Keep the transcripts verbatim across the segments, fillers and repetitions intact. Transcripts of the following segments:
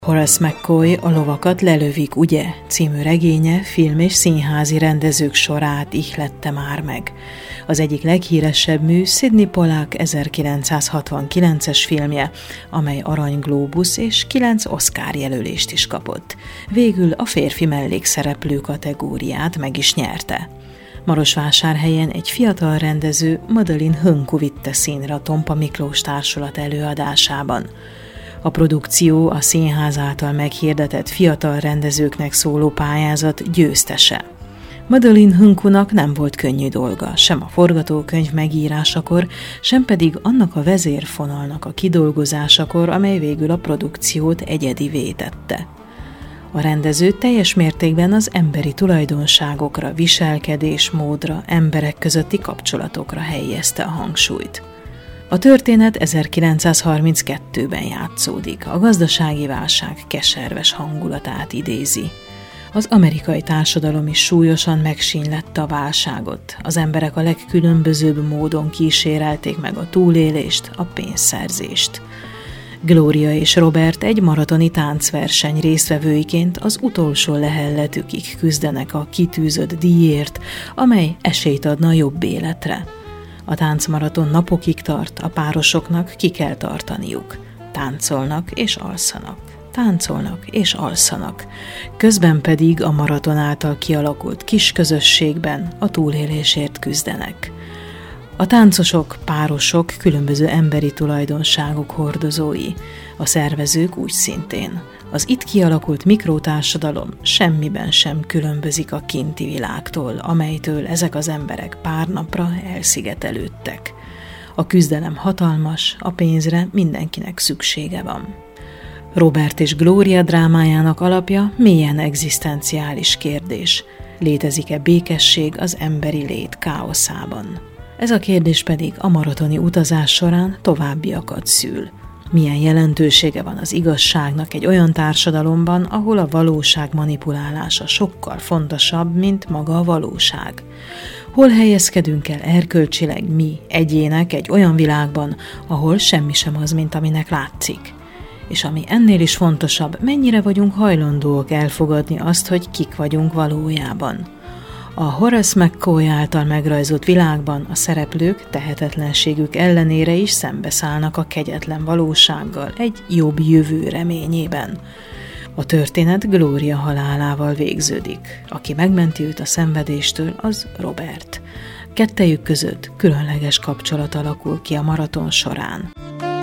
Horace McCoy A lovakat lelövik, ugye? Című regénye film- és színházi rendezők sorát ihlette már meg. Az egyik leghíresebb mű Sydney Pollack ezerkilencszázhatvankilences filmje, amely Arany Glóbusz és kilenc Oscar jelölést is kapott. Végül a férfi mellékszereplő kategóriát meg is nyerte. Marosvásárhelyen egy fiatal rendező, Madeleine Hunku vitte színre a Tompa Miklós Társulat előadásában. A produkció a színház által meghirdetett fiatal rendezőknek szóló pályázat győztese. Madeleine Hunkunak nem volt könnyű dolga, sem a forgatókönyv megírásakor, sem pedig annak a vezérfonalnak a kidolgozásakor, amely végül a produkciót egyedivé tette. A rendező teljes mértékben az emberi tulajdonságokra, viselkedésmódra, emberek közötti kapcsolatokra helyezte a hangsúlyt. A történet ezerkilencszázharminckettőben játszódik, a gazdasági válság keserves hangulatát idézi. Az amerikai társadalom is súlyosan megsínylette a válságot, az emberek a legkülönbözőbb módon kísérelték meg a túlélést, a pénzszerzést. Gloria és Robert egy maratoni táncverseny résztvevőiként az utolsó lehelletükig küzdenek a kitűzött díjért, amely esélyt adna a jobb életre. A táncmaraton napokig tart, a párosoknak ki kell tartaniuk. Táncolnak és alszanak, táncolnak és alszanak. Közben pedig a maraton által kialakult kis közösségben a túlélésért küzdenek. A táncosok, párosok különböző emberi tulajdonságok hordozói, a szervezők úgy szintén. Az itt kialakult mikrotársadalom semmiben sem különbözik a kinti világtól, amelytől ezek az emberek pár napra elszigetelődtek. A küzdelem hatalmas, a pénzre mindenkinek szüksége van. Robert és Gloria drámájának alapja mélyen egzisztenciális kérdés. Létezik-e békesség az emberi lét káoszában? Ez a kérdés pedig a maratoni utazás során továbbiakat szül. Milyen jelentősége van az igazságnak egy olyan társadalomban, ahol a valóság manipulálása sokkal fontosabb, mint maga a valóság? Hol helyezkedünk el erkölcsileg mi, egyének egy olyan világban, ahol semmi sem az, mint aminek látszik? És ami ennél is fontosabb, mennyire vagyunk hajlandóak elfogadni azt, hogy kik vagyunk valójában? A Horace McCoy által megrajzolt világban a szereplők tehetetlenségük ellenére is szembeszállnak a kegyetlen valósággal egy jobb jövő reményében. A történet Gloria halálával végződik. Aki megmenti őt a szenvedéstől, az Robert. Kettejük között különleges kapcsolat alakul ki a maraton során.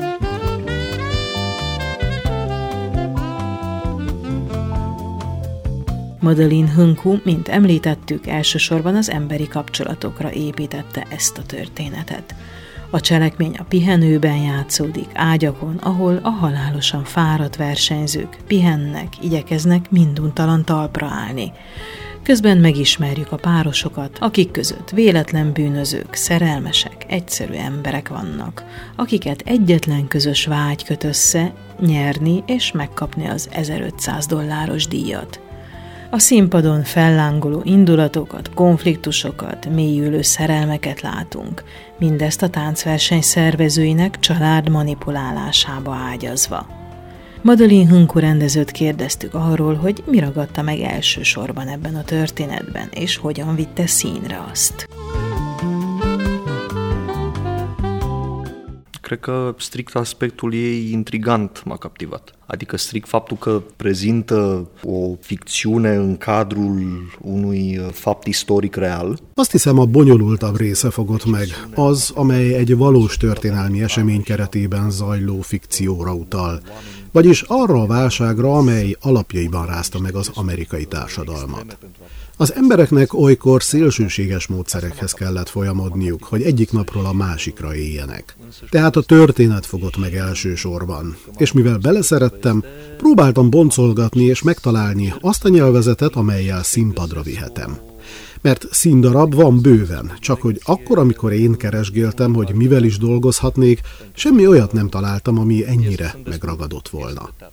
Madeleine Hunku, mint említettük, elsősorban az emberi kapcsolatokra építette ezt a történetet. A cselekmény a pihenőben játszódik, ágyakon, ahol a halálosan fáradt versenyzők pihennek, igyekeznek minduntalan talpra állni. Közben megismerjük a párosokat, akik között véletlen bűnözők, szerelmesek, egyszerű emberek vannak, akiket egyetlen közös vágy köt össze, nyerni és megkapni az ezerötszáz dolláros díjat. A színpadon fellángoló indulatokat, konfliktusokat, mélyülő szerelmeket látunk, mindezt a táncverseny szervezőinek család manipulálásába ágyazva. Madeleine Hunku rendezőt kérdeztük arról, hogy mi ragadta meg elsősorban ebben a történetben, és hogyan vitte színre azt. Cred că strict aspectul ei intrigant m-a captivat. Adică strict faptul că prezintă o ficțiune în cadrul unui fapt istoric real. Azt hiszem, a bonyolultabb része fogott meg, az, amely egy valós történelmi esemény keretében zajló fikcióra utal, vagyis arra a válságra, amely alapjaiban rázta meg az amerikai társadalmat. Az embereknek olykor szélsőséges módszerekhez kellett folyamodniuk, hogy egyik napról a másikra éljenek. Tehát a történet fogott meg elsősorban, és mivel beleszerettem, próbáltam boncolgatni és megtalálni azt a nyelvezetet, amellyel színpadra vihetem. Mert színdarab van bőven, csak hogy akkor, amikor én keresgéltem, hogy mivel is dolgozhatnék, semmi olyat nem találtam, ami ennyire megragadott volna.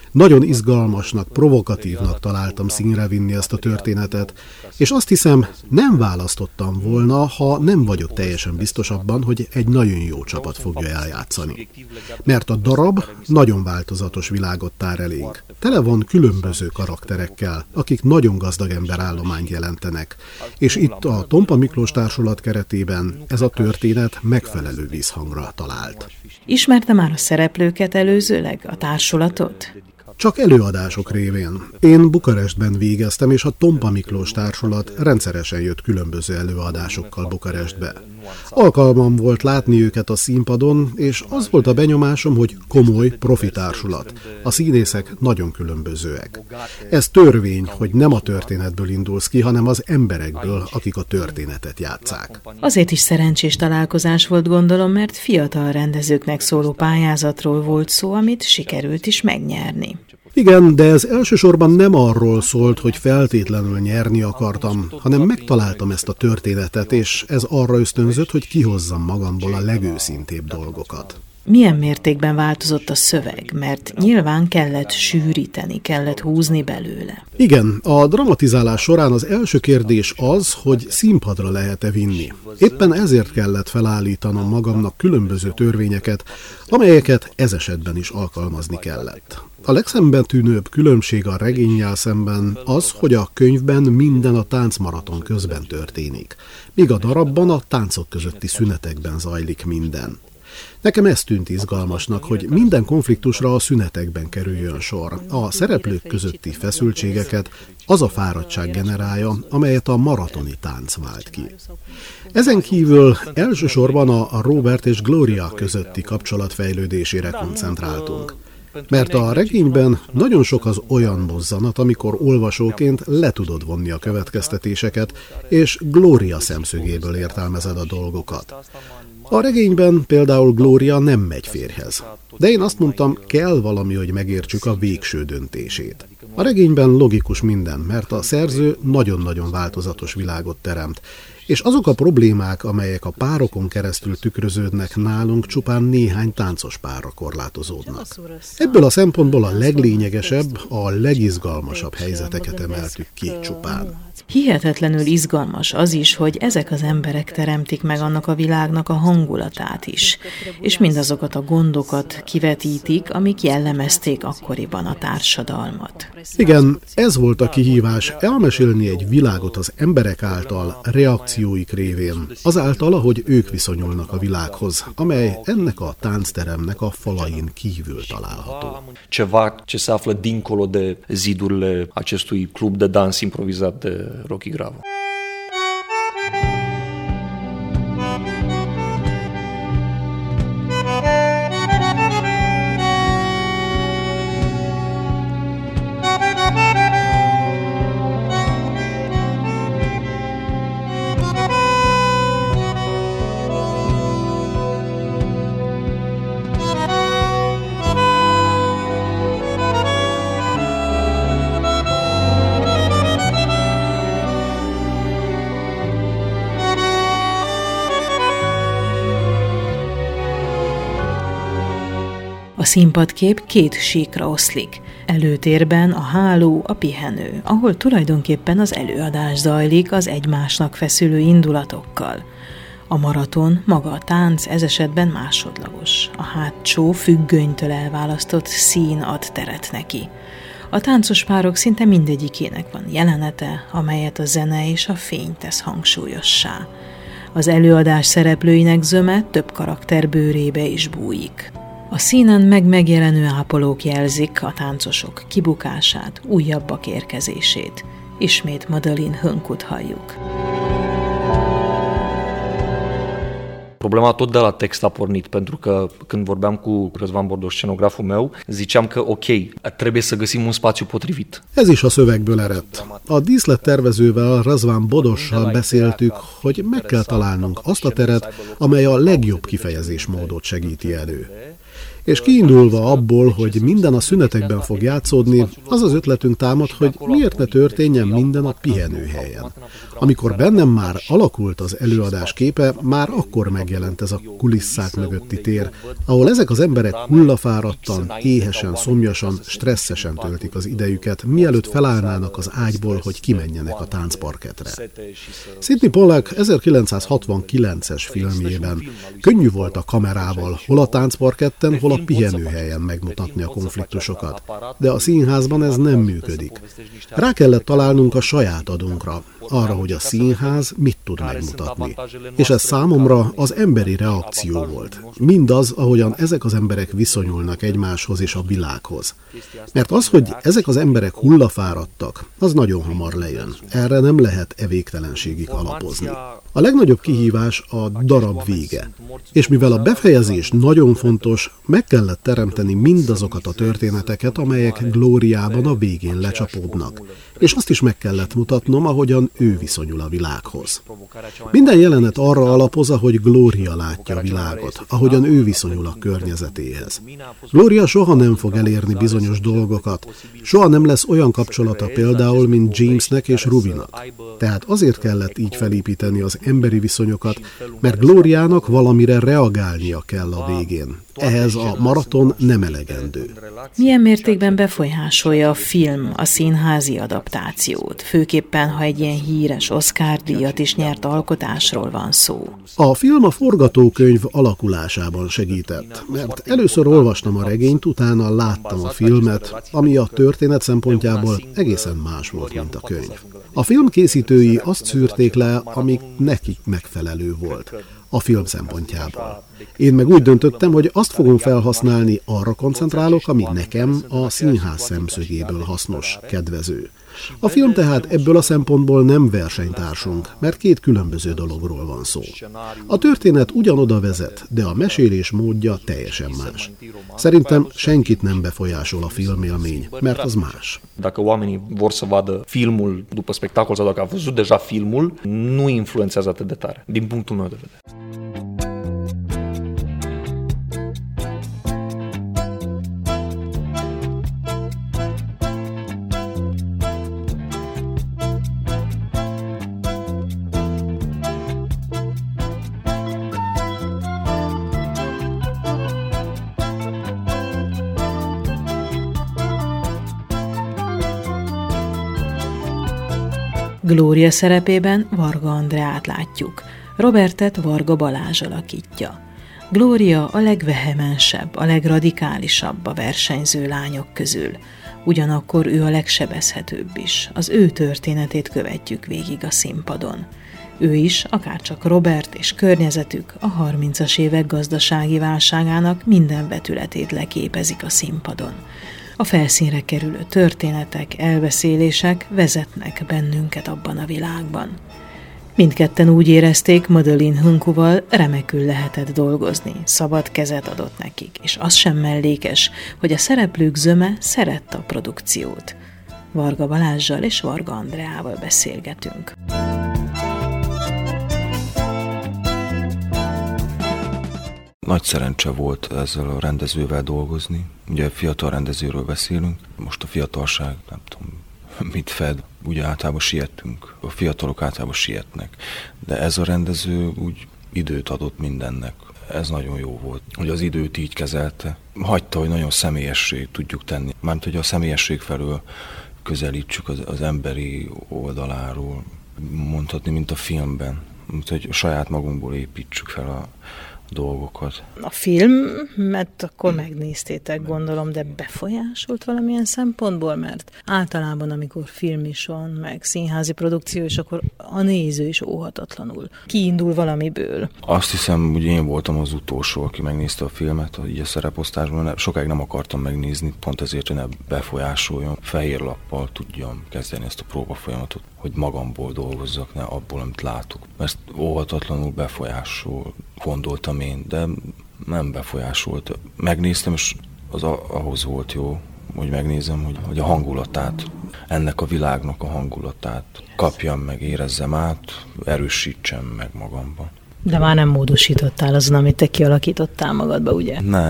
Nagyon izgalmasnak, provokatívnak találtam színre vinni ezt a történetet, és azt hiszem, nem választottam volna, ha nem vagyok teljesen biztos abban, hogy egy nagyon jó csapat fogja eljátszani. Mert a darab nagyon változatos világot tár elénk. Tele van különböző karakterekkel, akik nagyon gazdag emberállományt jelentenek, és itt a Tompa Miklós Társulat keretében ez a történet megfelelő vízhangra talált. Ismerte már a szereplőket előzőleg, a társulatot? Csak előadások révén. Én Bukarestben végeztem, és a Tompa Miklós Társulat rendszeresen jött különböző előadásokkal Bukarestbe. Alkalmam volt látni őket a színpadon, és az volt a benyomásom, hogy komoly, profi társulat. A színészek nagyon különbözőek. Ez törvény, hogy nem a történetből indulsz ki, hanem az emberekből, akik a történetet játsszák. Azért is szerencsés találkozás volt, gondolom, mert fiatal rendezőknek szóló pályázatról volt szó, amit sikerült is megnyerni. Igen, de ez elsősorban nem arról szólt, hogy feltétlenül nyerni akartam, hanem megtaláltam ezt a történetet, és ez arra ösztönzött, hogy kihozzam magamból a legőszintébb dolgokat. Milyen mértékben változott a szöveg, mert nyilván kellett sűríteni, kellett húzni belőle. Igen, a dramatizálás során az első kérdés az, hogy színpadra lehet-e vinni. Éppen ezért kellett felállítanom magamnak különböző törvényeket, amelyeket ez esetben is alkalmazni kellett. A legszembetűnőbb különbség a regénnyel szemben az, hogy a könyvben minden a táncmaraton közben történik, míg a darabban a táncok közötti szünetekben zajlik minden. Nekem ez tűnt izgalmasnak, hogy minden konfliktusra a szünetekben kerüljön sor. A szereplők közötti feszültségeket az a fáradtság generálja, amelyet a maratoni tánc vált ki. Ezen kívül elsősorban a Robert és Gloria közötti kapcsolat fejlődésére koncentráltunk. Mert a regényben nagyon sok az olyan mozzanat, amikor olvasóként le tudod vonni a következtetéseket, és Gloria szemszögéből értelmezed a dolgokat. A regényben például Gloria nem megy férjhez. De én azt mondtam, kell valami, hogy megértsük a végső döntését. A regényben logikus minden, mert a szerző nagyon-nagyon változatos világot teremt, és azok a problémák, amelyek a párokon keresztül tükröződnek nálunk, csupán néhány táncos párra korlátozódnak. Ebből a szempontból a leglényegesebb, a legizgalmasabb helyzeteket emeltük ki csupán. Hihetetlenül izgalmas az is, hogy ezek az emberek teremtik meg annak a világnak a hangulatát is, és mindazokat a gondokat kivetítik, amik jellemezték akkoriban a társadalmat. Igen, ez volt a kihívás, elmesélni egy világot az emberek által, reakcióik révén, azáltal, ahogy ők viszonyulnak a világhoz, amely ennek a táncteremnek a falain kívül található. Ceva ce se află dincolo de zidurile acestui club de dans improvizat de Rocky Gravo. A színpadkép két síkra oszlik. Előtérben a háló, a pihenő, ahol tulajdonképpen az előadás zajlik az egymásnak feszülő indulatokkal. A maraton, maga a tánc ez esetben másodlagos. A hátsó, függönytől elválasztott szín ad teret neki. A táncos párok szinte mindegyikének van jelenete, amelyet a zene és a fény tesz hangsúlyossá. Az előadás szereplőinek zöme több karakter bőrébe is bújik. A színen meg megjelenő ápolók jelzik a táncosok kibukását, újabbak érkezését. Ismét Madeleine Hânkut halljuk. Problema tot de la text a pornit, pentru că când vorbeam cu Răzvan Bordos, scenograful meu, ziceam că ok, trebuie să găsim un spațiu potrivit. Ez is a szövegből eredt. A díszlettervezővel, Răzvan Bodossal beszéltük, hogy meg kell találnunk azt a teret, amely a legjobb kifejezésmódot segíti elő. És kiindulva abból, hogy minden a szünetekben fog játszódni, az az ötletünk támad, hogy miért ne történjen minden a pihenőhelyen. Amikor bennem már alakult az előadás képe, már akkor megjelent ez a kulisszák mögötti tér, ahol ezek az emberek hullafáradtan, éhesen, szomjasan, stresszesen töltik az idejüket, mielőtt felállnának az ágyból, hogy kimenjenek a táncparketre. Sidney Pollack ezerkilencszázhatvankilences filmjében könnyű volt a kamerával, hol a táncparketten, hol a pihenőhelyen megmutatni a konfliktusokat, de a színházban ez nem működik. Rá kellett találnunk a saját adunkra, arra, hogy a színház mit tud megmutatni. És ez számomra az emberi reakció volt. Mindaz, ahogyan ezek az emberek viszonyulnak egymáshoz és a világhoz. Mert az, hogy ezek az emberek hullafáradtak, az nagyon hamar lejön. Erre nem lehet e végtelenségig alapozni. A legnagyobb kihívás a darab vége. És mivel a befejezés nagyon fontos, meg kellett teremteni mindazokat a történeteket, amelyek Glóriában a végén lecsapódnak. És azt is meg kellett mutatnom, ahogyan ő viszonyul a világhoz. Minden jelenet arra alapoz, ahogy Glória látja a világot, ahogyan ő viszonyul a környezetéhez. Glória soha nem fog elérni bizonyos dolgokat, soha nem lesz olyan kapcsolata például, mint Jamesnek és Rubynak. Tehát azért kellett így felépíteni az emberi viszonyokat, mert Glóriának valamire reagálnia kell a végén. Ehhez a maraton nem elegendő. Milyen mértékben befolyásolja a film a színházi adaptációt, főképpen, ha egy ilyen híres Oscar-díjat is nyert alkotásról van szó? A film a forgatókönyv alakulásában segített, mert először olvastam a regényt, utána láttam a filmet, ami a történet szempontjából egészen más volt, mint a könyv. A film készítői azt szűrték le, ami nekik megfelelő volt a film szempontjából. Én meg úgy döntöttem, hogy azt fogom felhasználni, arra koncentrálok, ami nekem a színház szemszögéből hasznos, kedvező. A film tehát ebből a szempontból nem versenytársunk, mert két különböző dologról van szó. A történet ugyanoda vezet, de a mesélés módja teljesen más. Szerintem senkit nem befolyásol a filmélmény, mert az más. Dacă oamenii vor să vadă filmul după spectacol sau dacă au văzut deja filmul, nu influențează atât de tare, din punctul meu de vedere. Glória szerepében Varga Andreát látjuk, Robertet Varga Balázs alakítja. Glória a legvehemensebb, a legradikálisabb a versenyző lányok közül. Ugyanakkor ő a legsebezhetőbb is. Az ő történetét követjük végig a színpadon. Ő is, akárcsak Robert és környezetük a harmincas évek gazdasági válságának minden vetületét leképezik a színpadon. A felszínre kerülő történetek, elbeszélések vezetnek bennünket abban a világban. Mindketten úgy érezték, Madeleine Hunkuval remekül lehetett dolgozni, szabad kezet adott nekik, és az sem mellékes, hogy a szereplők zöme szerette a produkciót. Varga Balázssal és Varga Andreával beszélgetünk. Nagy szerencse volt ezzel a rendezővel dolgozni. Ugye fiatal rendezőről beszélünk, most a fiatalság, nem tudom, mit fed, ugye általában sietünk, a fiatalok általában sietnek, de ez a rendező úgy időt adott mindennek. Ez nagyon jó volt, hogy az időt így kezelte. Hagyta, hogy nagyon személyessé tudjuk tenni. Mármint, hogy a személyesség felől közelítsük az, az emberi oldaláról, mondhatni, mint a filmben. Mint, hogy saját magunkból építsük fel a dolgokat. A filmet akkor megnéztétek, gondolom, de befolyásolt valamilyen szempontból, mert általában, amikor film is van, meg színházi produkció, és akkor a néző is óhatatlanul kiindul valamiből. Azt hiszem, hogy én voltam az utolsó, aki megnézte a filmet, így a szereposztásban. Sokáig nem akartam megnézni, pont ezért, hogy ne befolyásoljon. Fehér lappal tudjam kezdeni ezt a próbafolyamatot, hogy magamból dolgozzak, ne abból, amit látok. Ezt óhatatlanul befolyásol, gondoltam én, de nem befolyásolt. Megnéztem, és az ahhoz volt jó, hogy megnézem, hogy, hogy a hangulatát, ennek a világnak a hangulatát kapjam meg, érezzem át, erősítsem meg magamban. De már nem módosítottál azon, amit te kialakítottál magadba, ugye? Nem.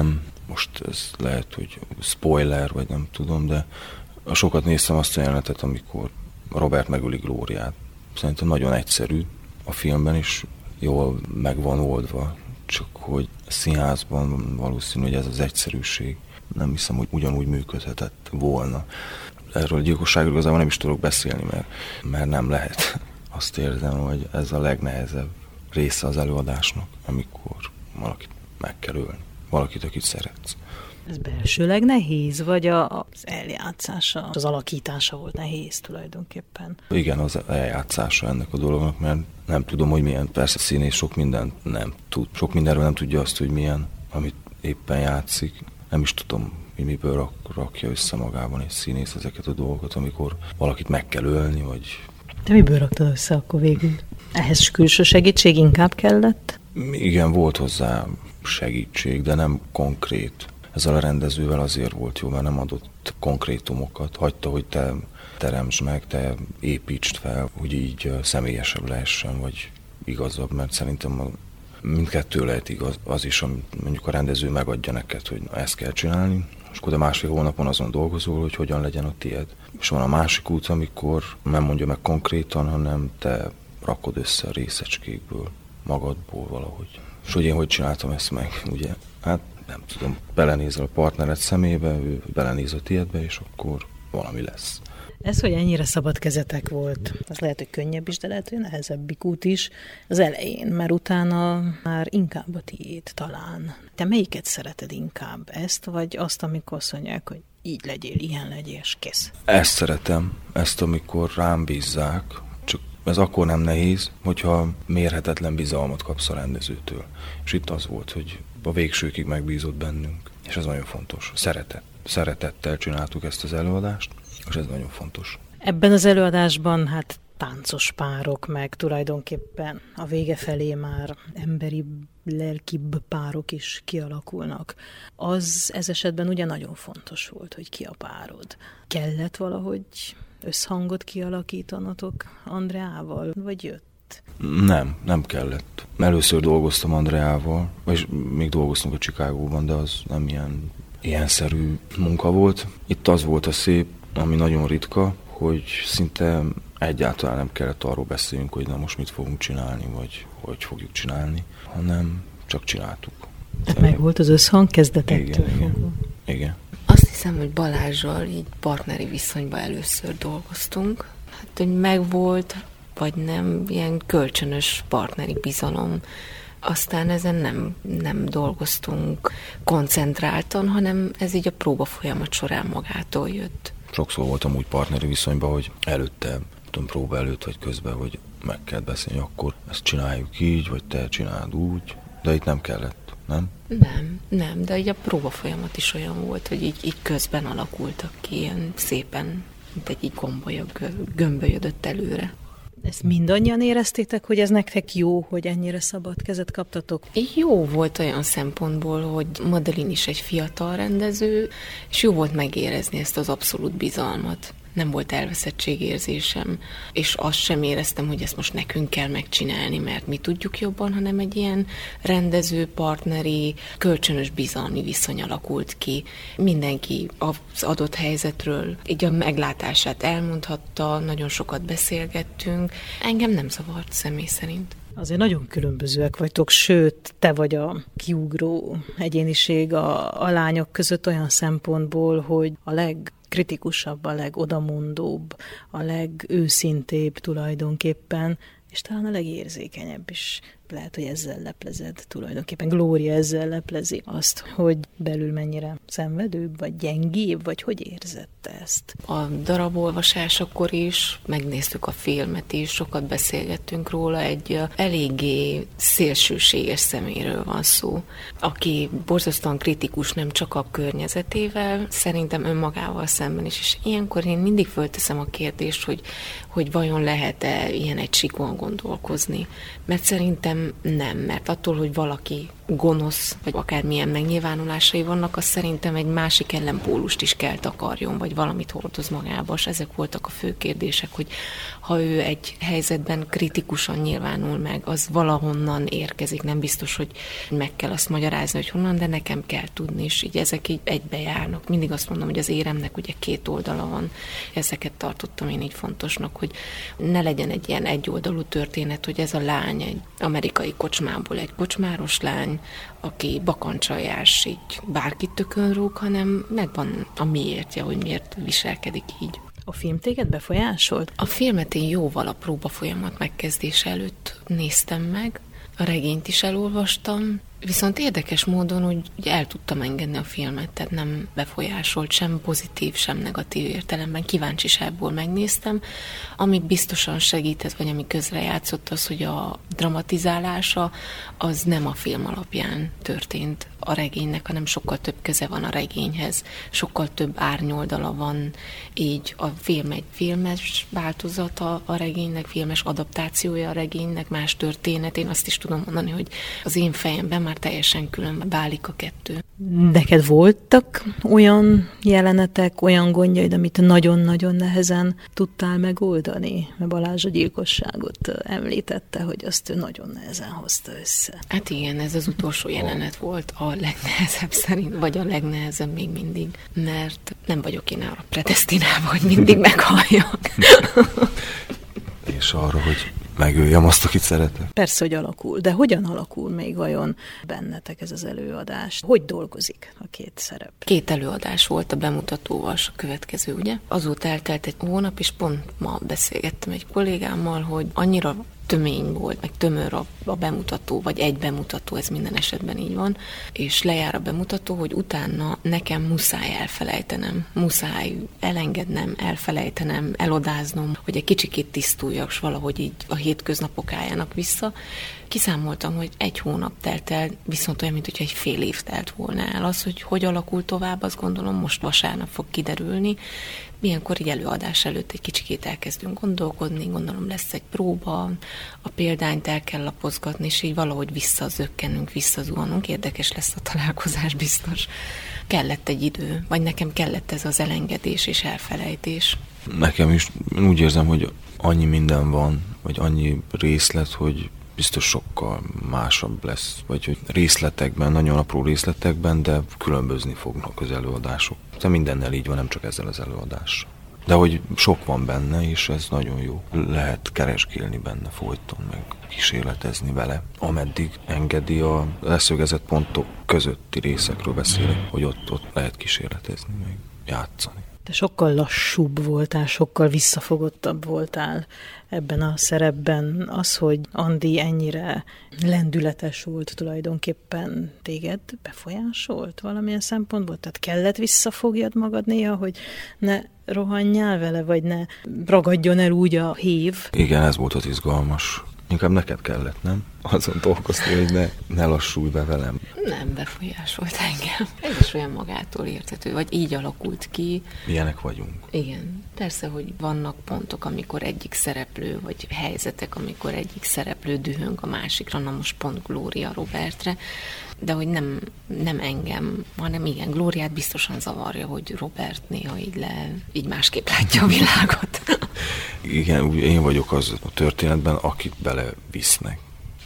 most ez lehet, hogy spoiler, vagy nem tudom, de sokat néztem azt a jelenetet, amikor Robert megöli Glóriát. Szerintem nagyon egyszerű a filmben is, jól meg van oldva, csak hogy a színházban valószínű, hogy ez az egyszerűség nem hiszem, hogy ugyanúgy működhetett volna. Erről a gyilkosságról igazából nem is tudok beszélni, mert, mert nem lehet. Azt érzem, hogy ez a legnehezebb része az előadásnak, amikor valakit meg kell ölni. Valakit, akit szeretsz. Ez belsőleg nehéz, vagy a, az eljátszása, az alakítása volt nehéz tulajdonképpen? Igen, az eljátszása ennek a dolognak, mert nem tudom, hogy milyen, persze színész sok mindent nem tud. Sok mindenről nem tudja azt, hogy milyen, amit éppen játszik. Nem is tudom, hogy miből rak, rakja össze magában egy színész ezeket a dolgokat, amikor valakit meg kell ölni, vagy... Te miből raktad össze akkor végül? Ehhez külső segítség inkább kellett? Igen, volt hozzá segítség, de nem konkrét. Ezzel a rendezővel azért volt jó, mert nem adott konkrétumokat. Hagyta, hogy te teremtsd meg, te építsd fel, hogy így személyesebb lehessen, vagy igazabb, mert szerintem mindkettő lehet igaz. Az is, amit mondjuk a rendező megadja neked, hogy na, ezt kell csinálni, és akkor te másfél hónapon azon dolgozol, hogy hogyan legyen a tiéd. És van a másik út, amikor nem mondja meg konkrétan, hanem te rakod össze a részecskékből, magadból valahogy. És hogy én hogy csináltam ezt meg, ugye? Hát nem tudom, belenézel a partnered szemébe, ő belenéz a tiédbe, és akkor valami lesz. Ez, hogy ennyire szabad kezetek volt, az lehet, hogy könnyebb is, de lehet, hogy nehezebbik út is az elején, mert utána már inkább a tiéd talán. Te melyiket szereted inkább? Ezt, vagy azt, amikor azt mondják, hogy így legyél, ilyen legyél, és kész? Ezt szeretem, ezt, amikor rám bízzák, csak ez akkor nem nehéz, hogyha mérhetetlen bizalmat kapsz a rendezőtől. És itt az volt, hogy a végsőkig megbízott bennünk, és ez nagyon fontos. Szeretet. Szeretettel csináltuk ezt az előadást, és ez nagyon fontos. Ebben az előadásban hát táncos párok, meg tulajdonképpen a vége felé már emberi, lelkibb párok is kialakulnak. Az ez esetben ugye nagyon fontos volt, hogy ki a párod. Kellett valahogy összhangot kialakítanatok Andreával, vagy jött? Nem, nem kellett. Először dolgoztam Andreával, és még dolgoztunk a Chicagóban, de az nem ilyen ilyenszerű munka volt. Itt az volt a szép, ami nagyon ritka, hogy szinte egyáltalán nem kellett arról beszéljünk, hogy na most mit fogunk csinálni, vagy hogy fogjuk csinálni, hanem csak csináltuk. Tehát meg volt az összhang kezdetektől. Igen, igen, igen. Azt hiszem, hogy Balázsral így partneri viszonyban először dolgoztunk. Hát, hogy megvolt, vagy nem, ilyen kölcsönös partneri bizalom. Aztán ezen nem, nem dolgoztunk koncentráltan, hanem ez így a próba folyamat során magától jött. Sokszor voltam úgy partneri viszonyban, hogy előtte, tudom, próba előtt vagy közben, hogy meg kell beszélni, akkor ezt csináljuk így, vagy te csináld úgy, de itt nem kellett, nem? Nem, nem, de így a próba folyamat is olyan volt, hogy így, így közben alakultak ki, ilyen szépen, mint egy így gombolyog, gömbölyödött előre. Ezt mindannyian éreztétek, hogy ez nektek jó, hogy ennyire szabad kezet kaptatok? Jó volt olyan szempontból, hogy Madeleine is egy fiatal rendező, és jó volt megérezni ezt az abszolút bizalmat. Nem volt elveszettségérzésem, és azt sem éreztem, hogy ezt most nekünk kell megcsinálni, mert mi tudjuk jobban, hanem egy ilyen rendező, partneri, kölcsönös bizalmi viszony alakult ki. Mindenki az adott helyzetről így a meglátását elmondhatta, nagyon sokat beszélgettünk. Engem nem zavart személy szerint. Azért nagyon különbözőek vagytok, sőt, te vagy a kiugró egyéniség a, a lányok között olyan szempontból, hogy a legkritikusabb, a legodamondóbb, a legőszintébb tulajdonképpen, és talán a legérzékenyebb is. Lehet, hogy ezzel leplezed tulajdonképpen. Glória ezzel leplezi azt, hogy belül mennyire szenvedőbb, vagy gyengébb, vagy hogy érzed te ezt? A darabolvasásakor is, megnéztük a filmet is, sokat beszélgettünk róla, egy eléggé szélsőséges szeméről van szó, aki borzasztóan kritikus nem csak a környezetével, szerintem önmagával szemben is, és ilyenkor én mindig fölteszem a kérdést, hogy, hogy vajon lehet-e ilyen egy síkon gondolkozni. Mert szerintem nem, mert attól, hogy valaki gonosz, vagy akármilyen megnyilvánulásai vannak, az szerintem egy másik ellenpólust is kell takarjon, vagy valamit hordoz magába. És ezek voltak a fő kérdések, hogy ha ő egy helyzetben kritikusan nyilvánul meg, az valahonnan érkezik, nem biztos, hogy meg kell azt magyarázni, hogy honnan, de nekem kell tudni, és így ezek így egybejárnak. Mindig azt mondom, hogy az éremnek ugye két oldala van. Ezeket tartottam én így fontosnak, hogy ne legyen egy ilyen egyoldalú történet, hogy ez a lány egy amerikai kocsmából egy kocsmáros lány, aki bakancsajás, így bárkit tökön rúg, hanem megvan a miértje, hogy miért viselkedik így. A film téged befolyásolt? A filmet én jóval a próba folyamat megkezdése előtt néztem meg, a regényt is elolvastam, viszont érdekes módon úgy el tudtam engedni a filmet, tehát nem befolyásolt sem pozitív, sem negatív értelemben, kíváncsiságból megnéztem. Ami biztosan segített, vagy ami közrejátszott az, hogy a dramatizálása az nem a film alapján történt a regénynek, hanem sokkal több köze van a regényhez, sokkal több árnyoldala van, így a film egy filmes változata a regénynek, filmes adaptációja a regénynek, más történet. Én azt is tudom mondani, hogy az én fejemben már teljesen külön válik a kettő. Neked voltak olyan jelenetek, olyan gondjaid, amit nagyon-nagyon nehezen tudtál megoldani? Mert Balázs a gyilkosságot említette, hogy azt ő nagyon nehezen hozta össze. Hát igen, ez az utolsó jelenet volt a legnehezebb szerint, vagy a legnehezebb még mindig, mert nem vagyok én arra predesztinálva, hogy mindig meghalljak. És arra, hogy megöljem azt, akit szeretek. Persze, hogy alakul, de hogyan alakul még vajon bennetek ez az előadás? Hogy dolgozik a két szerep? Két előadás volt a bemutatóval, a következő, ugye? Azóta eltelt egy hónap, és pont ma beszélgettem egy kollégámmal, hogy annyira tömény volt, meg tömör a, a bemutató, vagy egy bemutató, ez minden esetben így van, és lejár a bemutató, hogy utána nekem muszáj elfelejtenem, muszáj elengednem, elfelejtenem, elodáznom, hogy egy kicsikét tisztuljak, s valahogy így a hétköznapok álljanak vissza. Kiszámoltam, hogy egy hónap telt el, viszont olyan, mint hogyha egy fél év telt volna el. Az, hogy hogy alakul tovább, azt gondolom most vasárnap fog kiderülni. Ilyenkor így előadás előtt egy kicsikét elkezdünk gondolkodni, gondolom lesz egy próba, a példányt el kell lapozgatni, és így valahogy visszazökkenünk, visszazuhanunk. Érdekes lesz a találkozás biztos. Kellett egy idő, vagy nekem kellett ez az elengedés és elfelejtés. Nekem is úgy érzem, hogy annyi minden van, vagy annyi részlet, hogy biztos sokkal másabb lesz, vagy hogy részletekben, nagyon apró részletekben, de különbözni fognak az előadások. De mindennel így van, nem csak ezzel az előadással. De hogy sok van benne, és ez nagyon jó. Lehet keresgélni benne folyton, meg kísérletezni vele. Ameddig engedi a leszögezett pontok közötti részekről beszélek, hogy ott, ott lehet kísérletezni, meg játszani. Te sokkal lassúbb voltál, sokkal visszafogottabb voltál ebben a szerepben. Az, hogy Andi ennyire lendületes volt, tulajdonképpen téged befolyásolt valamilyen szempontból? Tehát kellett visszafogjad magad néha, hogy ne rohanjál vele, vagy ne ragadjon el úgy a hív? Igen, ez volt az izgalmas. Inkább neked kellett, nem? Azon dolgoztél, hogy ne, ne lassulj be velem. Nem befolyásolt engem. Ez is olyan magától értető, vagy így alakult ki. Ilyenek vagyunk. Igen. Persze, hogy vannak pontok, amikor egyik szereplő, vagy helyzetek, amikor egyik szereplő dühöng a másikra, na most pont Glória Robertre, de hogy nem, nem engem, hanem igen, Glóriát biztosan zavarja, hogy Robert néha így le, így másképp látja a világot. Igen, úgy én vagyok az a történetben, akit belevisznek.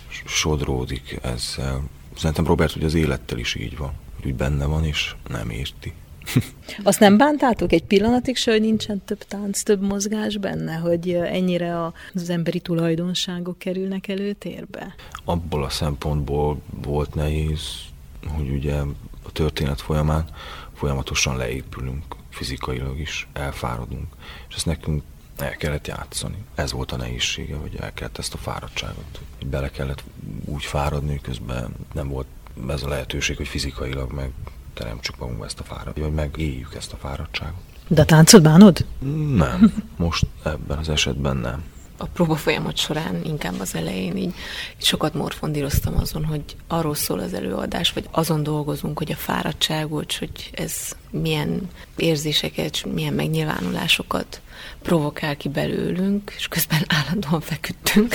Sodródik ezzel. Szerintem Robert ugye az élettel is így van, hogy úgy benne van, és nem érti. Azt nem bántátok egy pillanatig se, hogy nincsen több tánc, több mozgás benne, hogy ennyire az emberi tulajdonságok kerülnek előtérbe? Abból a szempontból volt nehéz, hogy ugye a történet folyamán folyamatosan leépülünk, fizikailag is elfáradunk, és ezt nekünk el kellett játszani. Ez volt a nehézsége, hogy el kellett ezt a fáradtságot. Bele kellett úgy fáradni, közben nem volt ez a lehetőség, hogy fizikailag meg teremtsük magunkba ezt a fáradtságot, vagy megéljük ezt a fáradtságot. De a táncot bánod? Nem. Most ebben az esetben nem. A próba folyamat során, inkább az elején így, így sokat morfondíroztam azon, hogy arról szól az előadás, vagy azon dolgozunk, hogy a fáradtságot, hogy ez milyen érzéseket, milyen megnyilvánulásokat provokál ki belőlünk, és közben állandóan feküdtünk.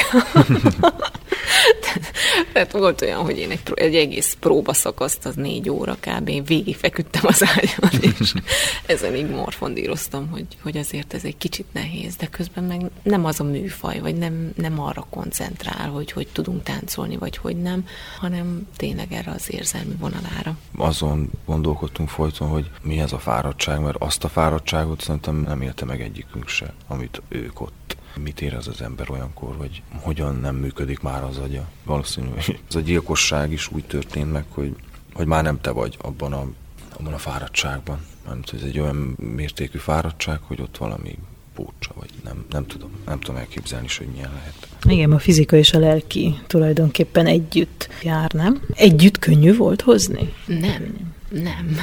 Tehát volt olyan, hogy én egy, egy egész próbaszakaszt, az négy óra kb. Végig feküdtem az ágyon, és ezen így morfondíroztam, hogy, hogy azért ez egy kicsit nehéz, de közben meg nem az a műfaj, vagy nem, nem arra koncentrál, hogy hogy tudunk táncolni, vagy hogy nem, hanem tényleg erre az érzelmi vonalára. Azon gondolkodtunk folyton, hogy mi ez a fáradtság, mert azt a fáradtságot szerintem nem élte meg egyikünk se, amit ők ott. Mit érez az ember olyankor, hogy hogyan nem működik már az agya. Valószínű, hogy ez a gyilkosság is úgy történt meg, hogy, hogy már nem te vagy abban a, abban a fáradtságban. Mert ez egy olyan mértékű fáradtság, hogy ott valami pócsa, vagy nem, nem tudom, nem tudom elképzelni is, hogy milyen lehet. Igen, a fizika és a lelki tulajdonképpen együtt jár, nem? Együtt könnyű volt hozni? Nem, nem.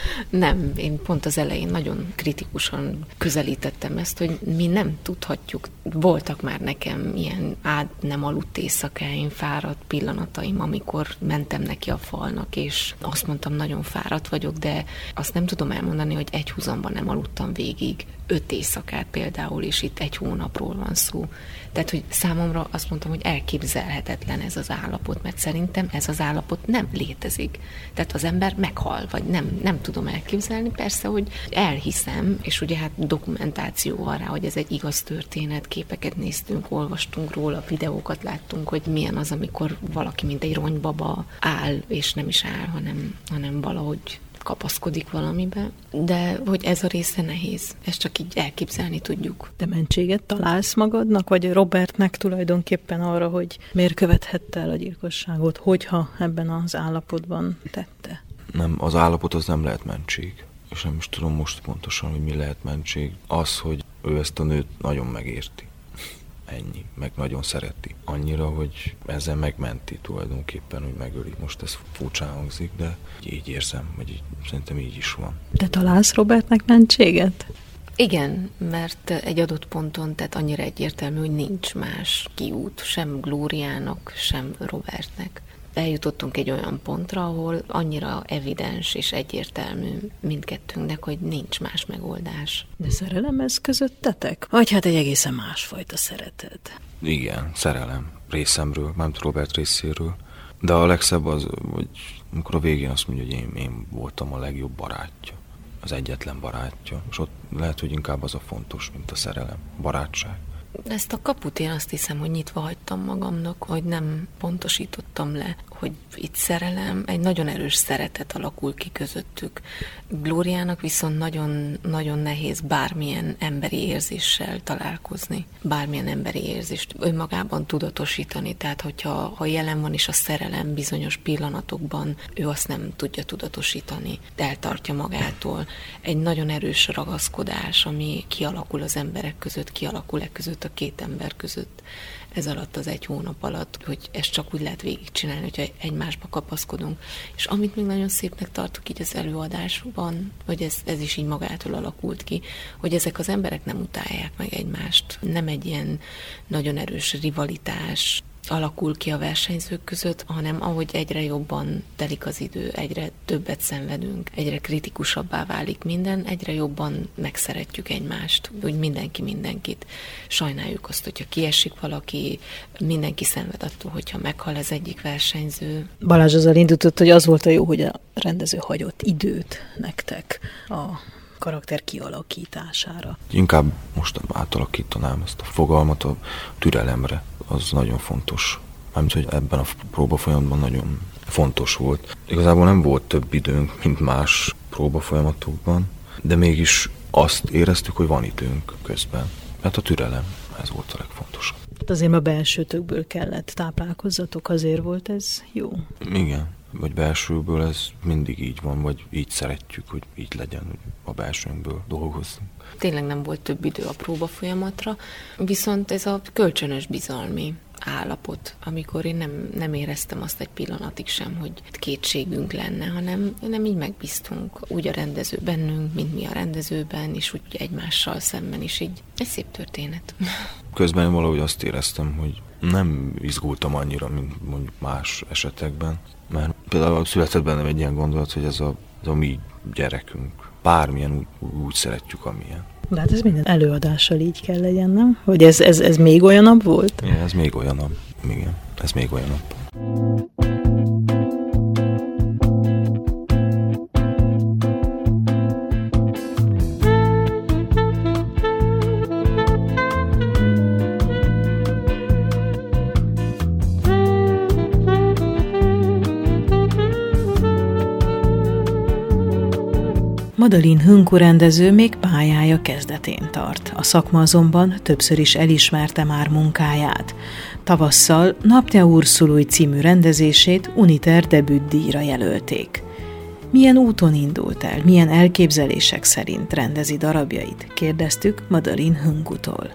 Nem, én pont az elején nagyon kritikusan közelítettem ezt, hogy mi nem tudhatjuk. Voltak már nekem ilyen át nem aludt éjszakáim, fáradt pillanataim, amikor mentem neki a falnak, és azt mondtam, nagyon fáradt vagyok, de azt nem tudom elmondani, hogy egy húzamban nem aludtam végig. Öt éjszakát például, és itt egy hónapról van szó. Tehát, hogy számomra azt mondtam, hogy elképzelhetetlen ez az állapot, mert szerintem ez az állapot nem létezik. Tehát az ember meghal, vagy nem, nem tudom elképzelni. Persze, hogy elhiszem, és ugye hát dokumentáció van rá, hogy ez egy igaz történet, képeket néztünk, olvastunk róla, videókat láttunk, hogy milyen az, amikor valaki mint egy ronybaba áll, és nem is áll, hanem, hanem valahogy kapaszkodik valamibe, de hogy ez a része nehéz. Ezt csak így elképzelni tudjuk. De mentséget találsz magadnak, vagy Robertnek tulajdonképpen arra, hogy miért követhette el a gyilkosságot, hogyha ebben az állapotban tette? Nem, az állapot az nem lehet mentség. És nem is tudom most pontosan, hogy mi lehet mentség. Az, hogy ő ezt a nőt nagyon megérti. Ennyi. Meg nagyon szereti. Annyira, hogy ezzel megmenti tulajdonképpen, hogy megöli. Most ez furcsán hangzik, de így érzem, vagy így, szerintem így is van. Te találsz Robertnek mentséget? Igen, mert egy adott ponton, tehát annyira egyértelmű, hogy nincs más kiút, sem Glóriának, sem Robertnek. Eljutottunk egy olyan pontra, ahol annyira evidens és egyértelmű mindkettőnknek, hogy nincs más megoldás. De szerelem ez közöttetek? Vagy hát egy egészen másfajta szeretet? Igen, szerelem részemről, nem Robert részéről. De a legszebb az, hogy amikor a végén azt mondja, hogy én, én voltam a legjobb barátja, az egyetlen barátja, és ott lehet, hogy inkább az a fontos, mint a szerelem, barátság. Ezt a kaput én azt hiszem, hogy nyitva hagytam magamnak, hogy nem pontosítottam le, hogy itt szerelem, egy nagyon erős szeretet alakul ki közöttük. Glóriának viszont nagyon, nagyon nehéz bármilyen emberi érzéssel találkozni, bármilyen emberi érzést önmagában tudatosítani, tehát hogyha ha jelen van is a szerelem bizonyos pillanatokban, ő azt nem tudja tudatosítani, eltartja magától. Egy nagyon erős ragaszkodás, ami kialakul az emberek között, kialakul e között a két ember között. Ez alatt az egy hónap alatt, hogy ezt csak úgy lehet végigcsinálni, hogyha egymásba kapaszkodunk. És amit még nagyon szépnek tartok így az előadásban, hogy ez, ez is így magától alakult ki, hogy ezek az emberek nem utálják meg egymást. Nem egy ilyen nagyon erős rivalitás alakul ki a versenyzők között, hanem ahogy egyre jobban telik az idő, egyre többet szenvedünk, egyre kritikusabbá válik minden, egyre jobban megszeretjük egymást, úgy mindenki mindenkit. Sajnáljuk azt, hogyha kiesik valaki, mindenki szenved attól, hogyha meghal az egyik versenyző. Balázs azzal indított, hogy az volt a jó, hogy a rendező hagyott időt nektek a karakter kialakítására. Inkább most átalakítanám ezt a fogalmat a türelemre. Az nagyon fontos. Mármint, hogy ebben a próbafolyamatban nagyon fontos volt. Igazából nem volt több időnk, mint más próbafolyamatokban, de mégis azt éreztük, hogy van időnk közben. Mert a türelem, ez volt a legfontosabb. Azért a belsőtökből kellett táplálkozzatok, azért volt ez jó? Igen, vagy belsőből ez mindig így van, vagy így szeretjük, hogy így legyen, hogy a belsőnkből dolgozzunk. Tényleg nem volt több idő a próbafolyamatra, viszont ez a kölcsönös bizalmi állapot, amikor én nem, nem éreztem azt egy pillanatig sem, hogy kétségünk lenne, hanem nem így megbíztunk, úgy a rendező bennünk, mint mi a rendezőben, és úgy egymással szemben is így. Ez szép történet. Közben valahogy azt éreztem, hogy nem izgultam annyira, mint mondjuk más esetekben, mert például született bennem egy ilyen gondolat, hogy ez a, ez a mi gyerekünk, bármilyen úgy, úgy szeretjük, amilyen. De hát ez minden előadással így kell legyen, nem? Hogy ez, ez, ez még olyanabb volt? Igen, ez még olyanabb. Igen, ez még olyanabb. Madalin Hünku rendező még pályája kezdetén tart. A szakma azonban többször is elismerte már munkáját. Tavasszal Napja Urszului című rendezését Uniter debütdíjra jelölték. Milyen úton indult el, milyen elképzelések szerint rendezi darabjait? Kérdeztük Madalin Hünkutól.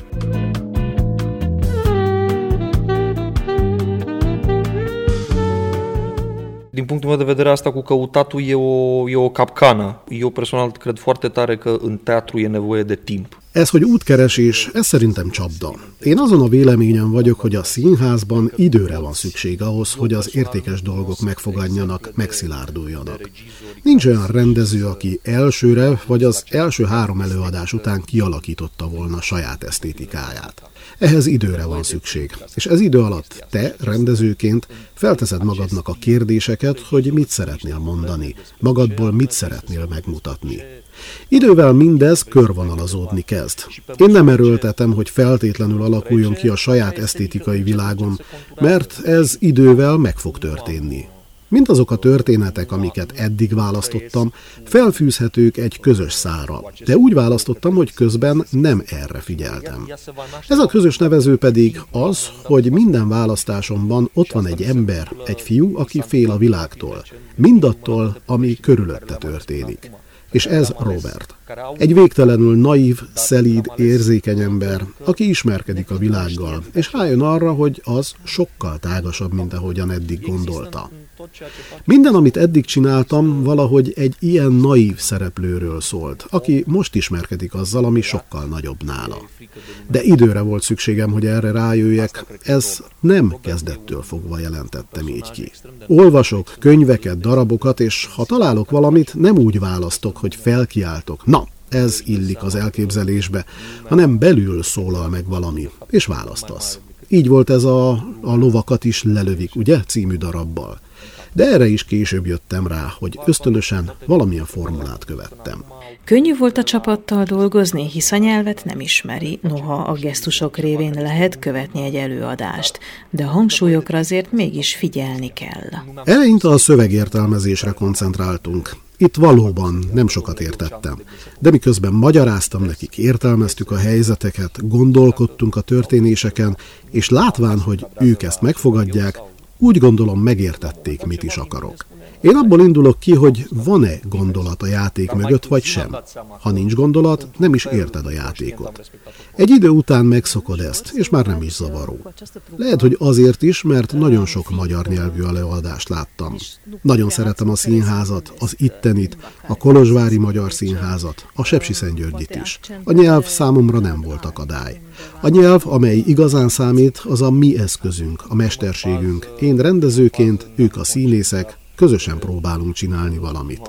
Din punctul meu de vedere, asta cu căutatul e o, e o capcană. Eu personal cred foarte tare că în teatru e nevoie de timp. Ez, hogy útkeresés, ez szerintem csapda. Én azon a véleményen vagyok, hogy a színházban időre van szükség ahhoz, hogy az értékes dolgok megfogadjanak, megszilárduljanak. Nincs olyan rendező, aki elsőre vagy az első három előadás után kialakította volna saját esztétikáját. Ehhez időre van szükség, és ez idő alatt te, rendezőként felteszed magadnak a kérdéseket, hogy mit szeretnél mondani, magadból mit szeretnél megmutatni. Idővel mindez körvonalazódni kezd. Én nem erőltetem, hogy feltétlenül alakuljon ki a saját esztétikai világom, mert ez idővel meg fog történni. Mindazok a történetek, amiket eddig választottam, felfűzhetők egy közös szálra, de úgy választottam, hogy közben nem erre figyeltem. Ez a közös nevező pedig az, hogy minden választásomban ott van egy ember, egy fiú, aki fél a világtól, mindattól, ami körülötte történik. És ez Robert. Egy végtelenül naív, szelíd, érzékeny ember, aki ismerkedik a világgal, és rájön arra, hogy az sokkal tágasabb, mint ahogyan eddig gondolta. Minden, amit eddig csináltam, valahogy egy ilyen naív szereplőről szólt, aki most ismerkedik azzal, ami sokkal nagyobb nála. De időre volt szükségem, hogy erre rájöjjek, ez nem kezdettől fogva jelentettem így ki. Olvasok könyveket, darabokat, és ha találok valamit, nem úgy választok, hogy felkiáltok. Na, ez illik az elképzelésbe, hanem belül szólal meg valami, és választasz. Így volt ez a, a Lovakat is lelövik, ugye, című darabbal. De erre is később jöttem rá, hogy ösztönösen valamilyen formulát követtem. Könnyű volt a csapattal dolgozni, hisz a nyelvet nem ismeri, noha a gesztusok révén lehet követni egy előadást, de a hangsúlyokra azért mégis figyelni kell. Eleinte a szövegértelmezésre koncentráltunk. Itt valóban nem sokat értettem, de miközben magyaráztam nekik, értelmeztük a helyzeteket, gondolkodtunk a történéseken, és látván, hogy ők ezt megfogadják, úgy gondolom megértették, mit is akarok. Én abból indulok ki, hogy van-e gondolat a játék mögött, vagy sem. Ha nincs gondolat, nem is érted a játékot. Egy idő után megszokod ezt, és már nem is zavaró. Lehet, hogy azért is, mert nagyon sok magyar nyelvű előadást láttam. Nagyon szeretem a színházat, az ittenit, a kolozsvári magyar színházat, a Sepsiszentgyörgyit is. A nyelv számomra nem volt akadály. A nyelv, amely igazán számít, az a mi eszközünk, a mesterségünk. Én rendezőként, ők a színészek, közösen próbálunk csinálni valamit.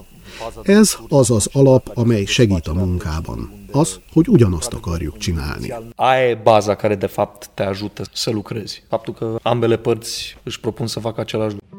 Ez az az alap, amely segít a munkában. Az, hogy ugyanazt akarjuk csinálni. Aia e baza care de fapt te ajută să lucrezi. Faptul că ambele părți își propun să facă același lucru.